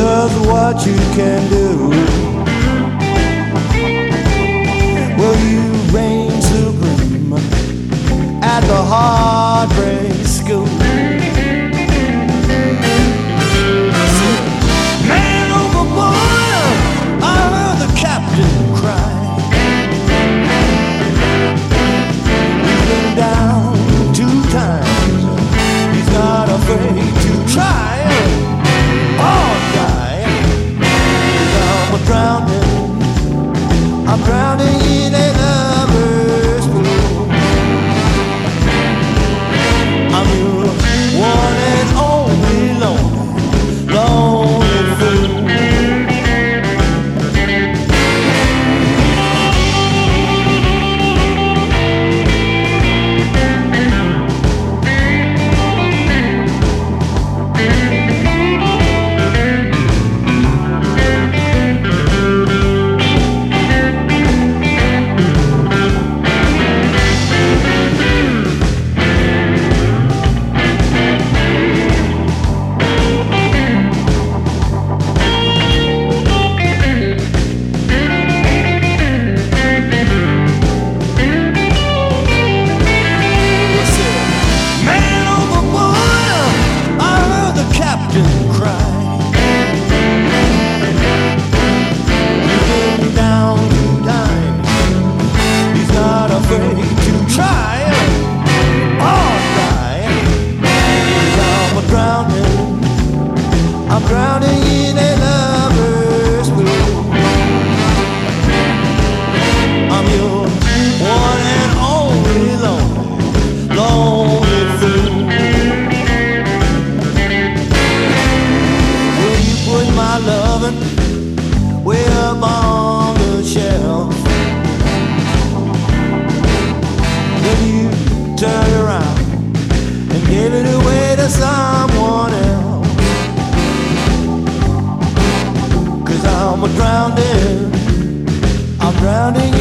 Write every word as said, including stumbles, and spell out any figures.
'cause what you can do. Well, you reign supreme at the Heartbreak School. Man overboard, I heard the captain cry. He's been down two times, he's not afraid to try. Oh, die, 'cause I'm drowning, I'm drowning in a lover's pool. I'm your one and only lonely, lonely fool. I'm drowning in a lover's pool. I'm your one and only lonely, lonely fool. Will you put my loving way up on the shelf? Then you turn around and give it away to someone else. I'm drowning, I'm drowning